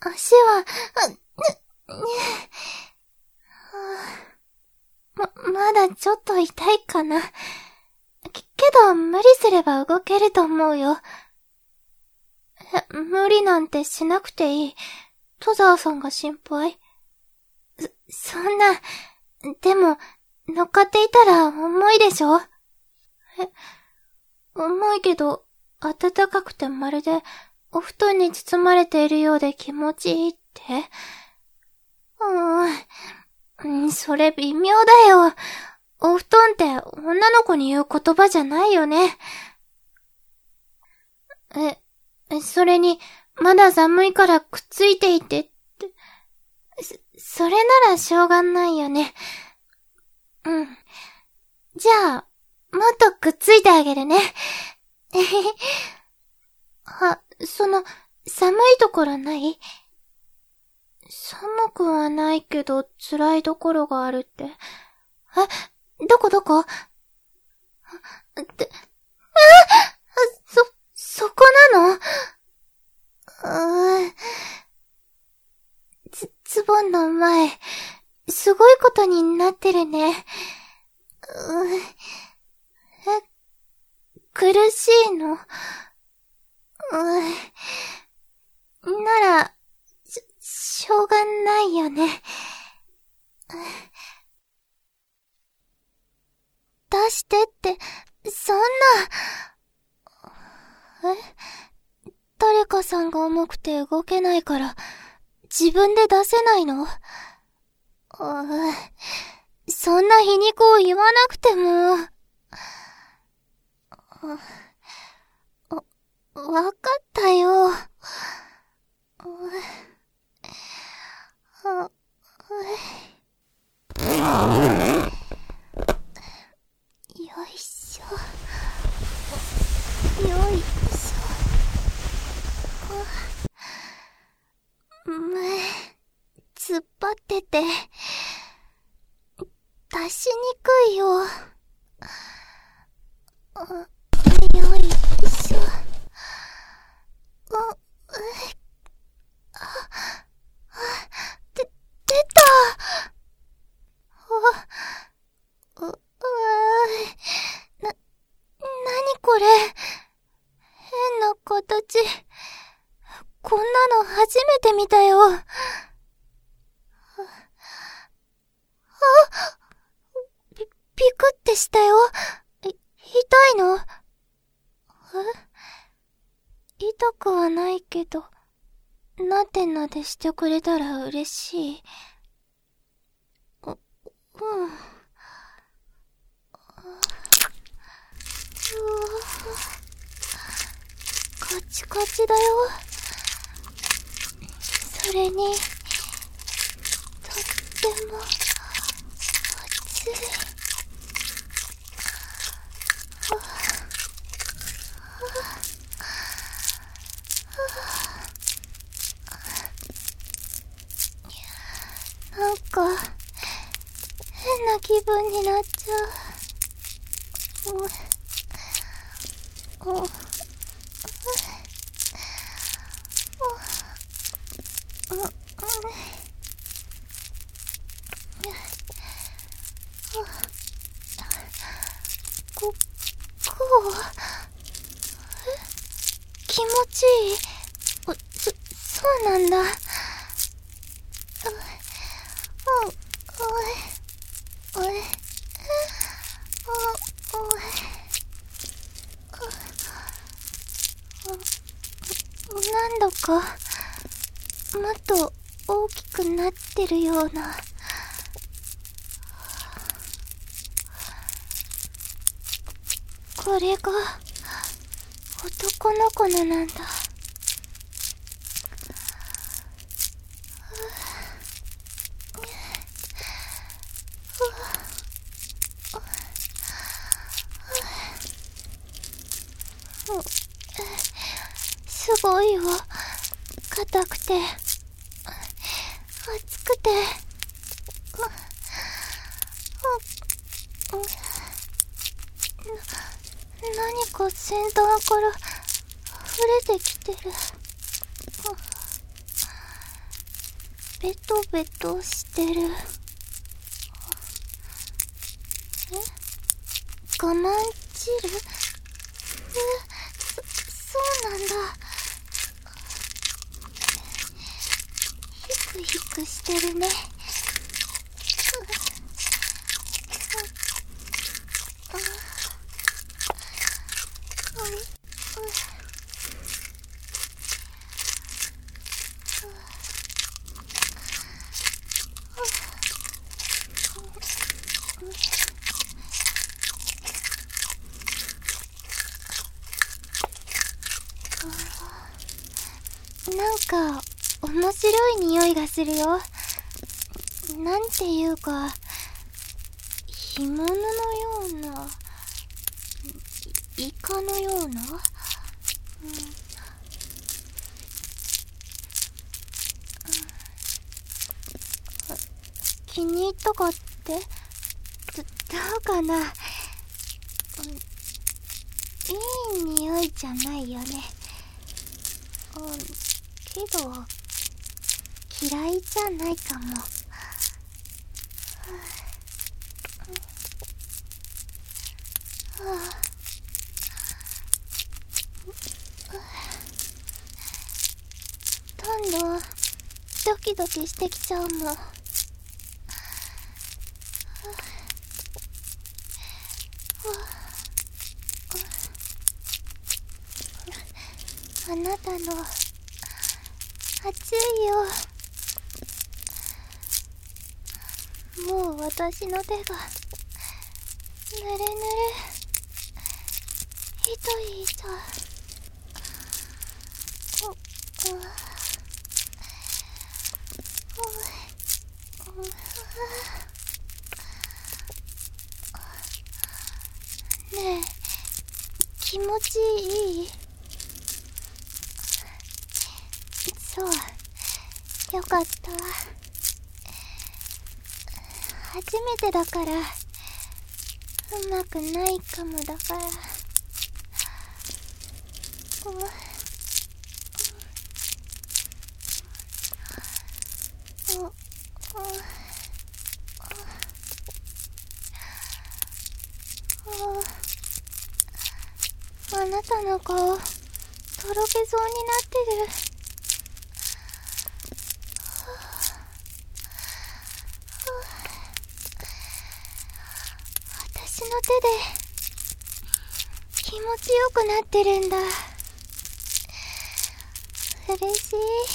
足は、まだちょっと痛いかな。けど無理すれば動けると思うよ。無理なんてしなくていい。戸沢さんが心配。そんな、でも、乗っかっていたら重いでしょ？重いけど、暖かくてまるで、お布団に包まれているようで気持ちいいって？それ微妙だよ。お布団って女の子に言う言葉じゃないよね。それに、まだ寒いからくっついていてって。それならしょうがないよね。じゃあ、もっとくっついてあげるね。寒いところない？寒くはないけど辛いところがあるって。どこ？そこなの？ズボンの前、すごいことになってるね。苦しいの？なら、しょうがないよね。出してって、そんな。誰かさんが重くて動けないから、自分で出せないの？そんな皮肉を言わなくても。わかったよ。よいしょ。突っ張ってて、出しにくいよ。よいしょ。出た。なにこれ。変な形。こんなの初めて見たよ。びくってしたよ。痛いの？痛くはないけど、なでなでしてくれたら嬉しい。カチカチだよ。それに、とっても、熱い。なんか、変な気分になっちゃう。気持ちいい。そうなんだ。なんだか、もっと大きくなってるような。これが、男の子のなんだ。すごいよ。硬くて、熱くて、何か先端から溢れてきてる。 ベトベトしてる。我慢汁？そうなんだ。ヒクヒクしてるね。なんか面白い匂いがするよ。なんていうか、干物のような、イカのような、気に入ったかって？どうかな。いい匂いじゃないよね。けど嫌いじゃないかも。どんどんドキドキしてきちゃうもん。あなたの熱いよ。もう私の手がぬるぬる、糸いさ。ねえ、気持ちいい？そう、よかった。初めてだからうまくないかもだから。あなたの顔、とろけそうになってる。私の手で気持ちよくなってるんだ。嬉しい。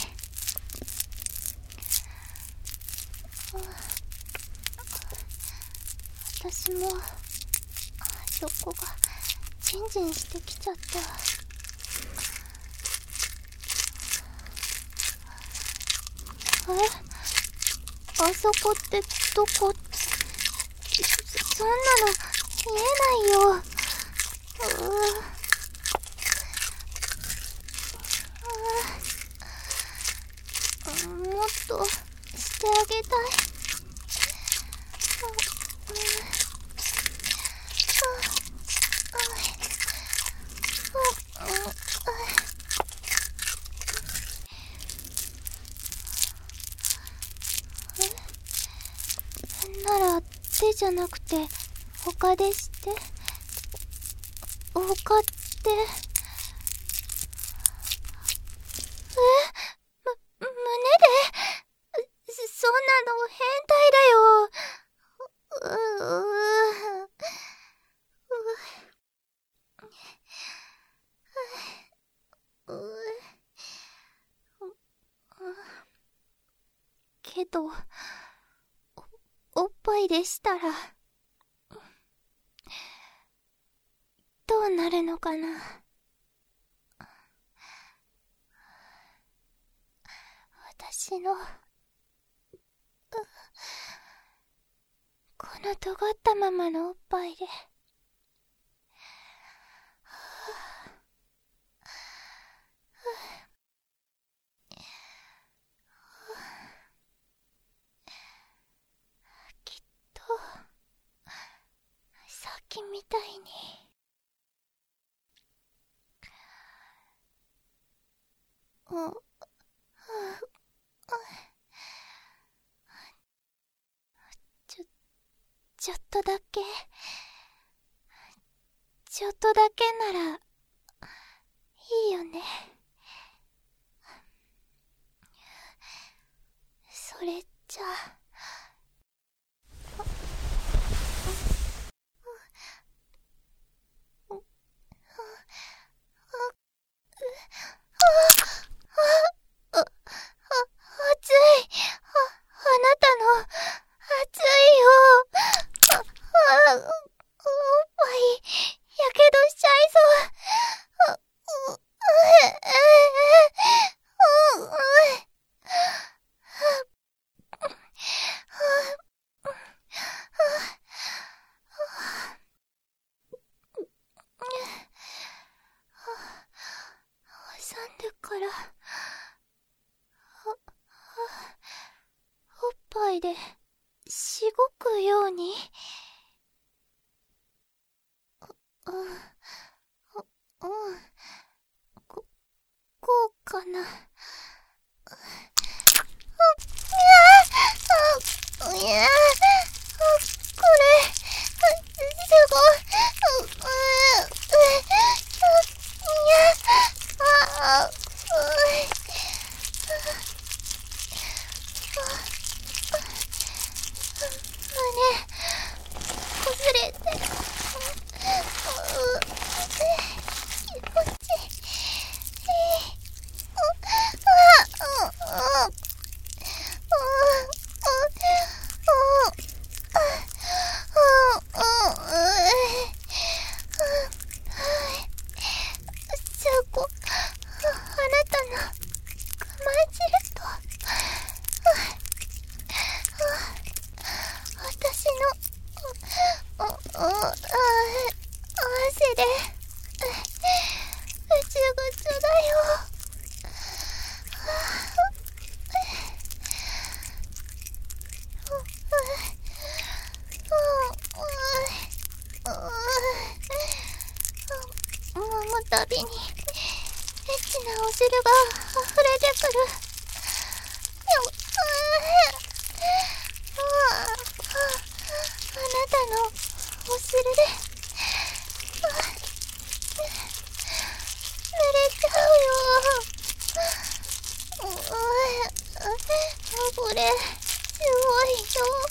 私もそこがジンジンしてきちゃった。あそこってどこ？そんなの見えないよ。もっとしてあげたい。なら手じゃなくて他でして。他って、胸で？そんなの変態だよ。けど、おっぱいでしたらどうなるのかな。私のこの尖ったままのおっぱいで、きっとさっきみたいにちょっとだけならいいよね。それじゃあ暑い。あなたの暑いよ。おっぱいやけどしちゃいそう。挟んでからおっぱいでしごくように。こうかな。これすごい。こすれて気持ちいい。汗でぐちゅぐちゅだよ。揉むたびにエッチなお汁が溢れてくる。あなたのお汁で濡れちゃうよ。これすごいよ。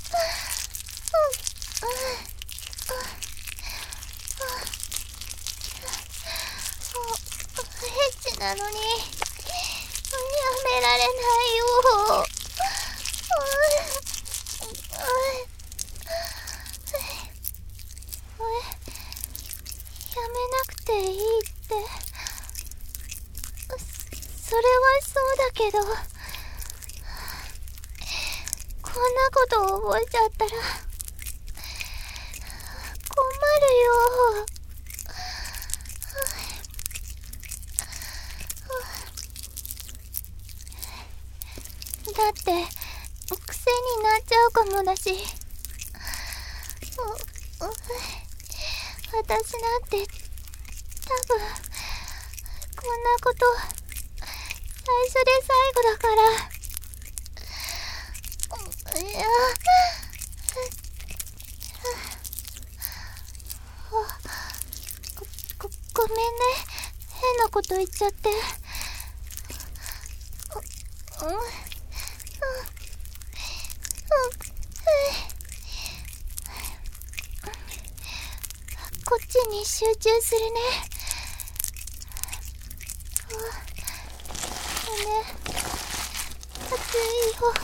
エッチなのにやめられないよ。やめなくていいって。それはそうだけど、こんなこと覚えちゃったら困るよ。だって癖になっちゃうかもだし。私なんて多分こんなこと最初で最後だから。いや、ごめんね、変なこと言っちゃって。こっちに集中するね。暑いよ。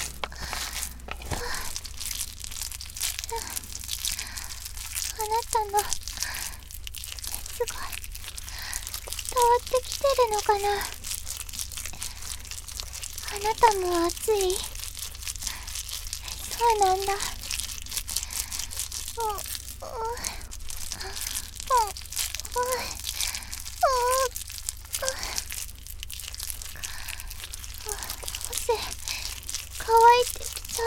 あなたの熱が伝わってきてるのかな。あなたも暑い？そうなんだ。汗乾いてきた。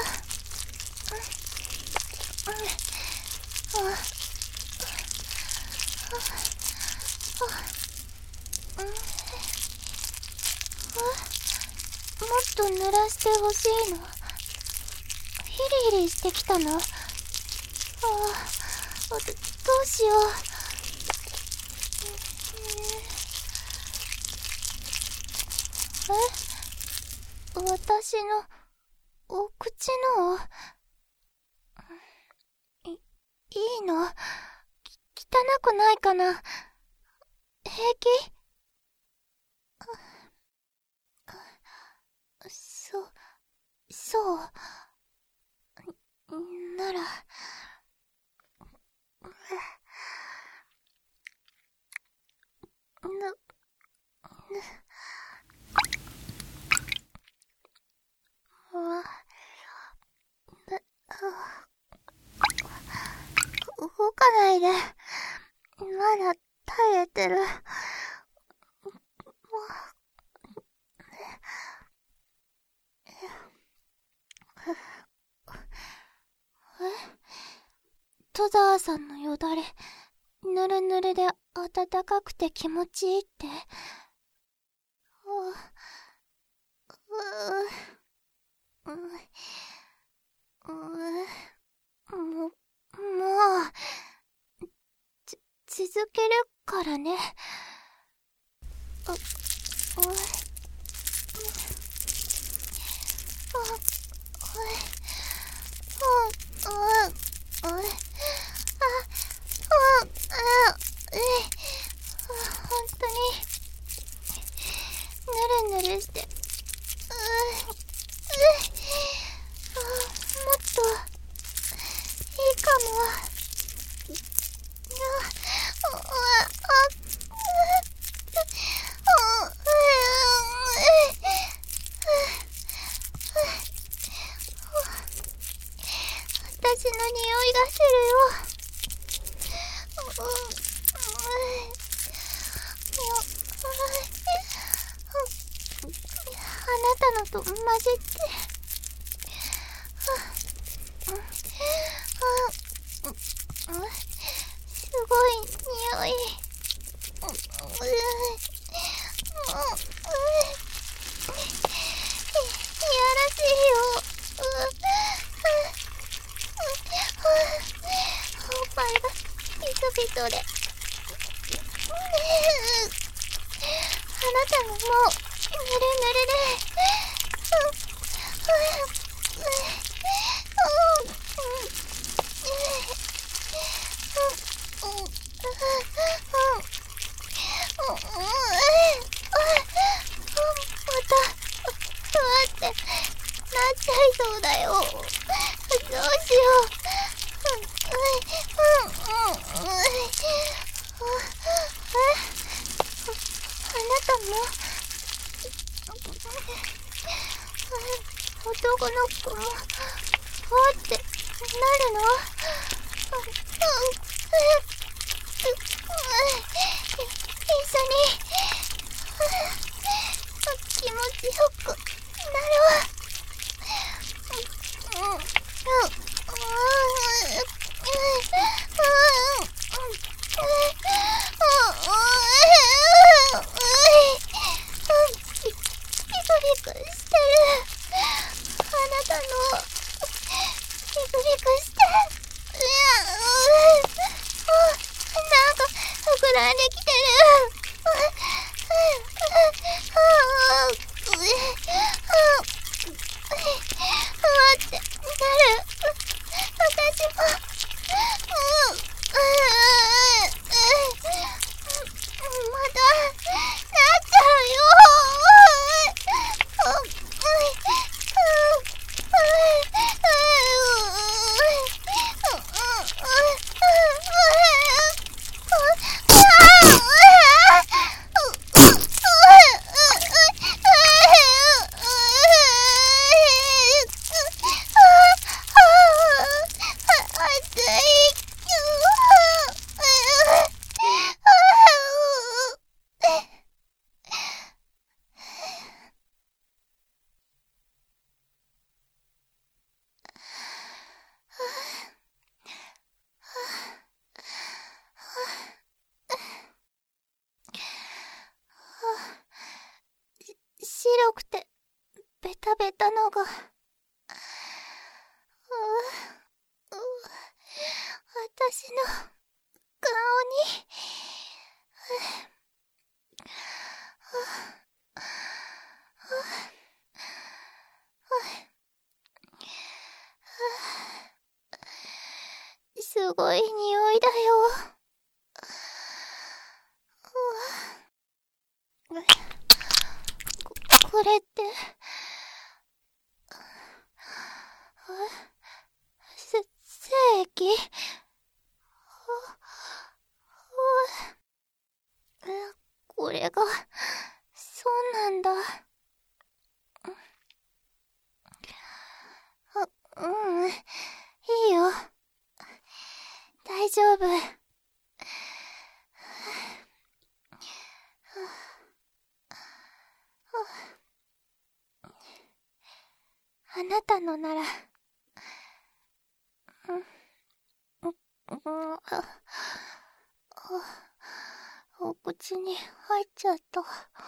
もっと濡らしてほしいの？ヒリヒリしてきたの？ どうしよう。私のお口のいいの？汚くないかな？平気？そうなら。動かないで。まだ耐えてる。戸沢さんのよだれ、ぬるぬるで暖かくて気持ちいいって。もう、続けるからね。本当にぬるぬるして、もっといいかも。私の匂いがするよ。あなたのと混じって、すごい匂い。いやらしいよ。おっぱいがビトビトで。あなたももうぬるぬるで。待って、なっちゃいそうだよ。どうしよう。あなたも男の子もってなるの？一緒に気持ちよくなるわ。ビクビクしてる。あなたのビクビクして、なんか膨らんできてる。ってなる。私もまだなっちゃうよ。白くてベタベタのが私の顔に。すごい匂いだよ。これって、精液？これが、そうなんだ。うん、いいよ。大丈夫。あなたのなら、お口に入っちゃった。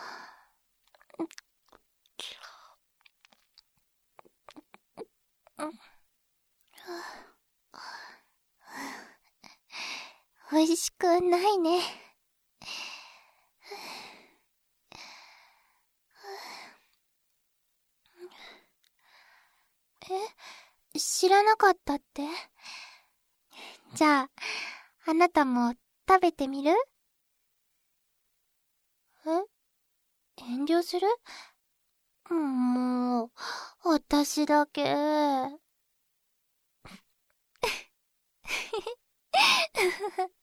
美味しくないね。知らなかったって？じゃあ、あなたも食べてみる？遠慮する？もう、私だけ。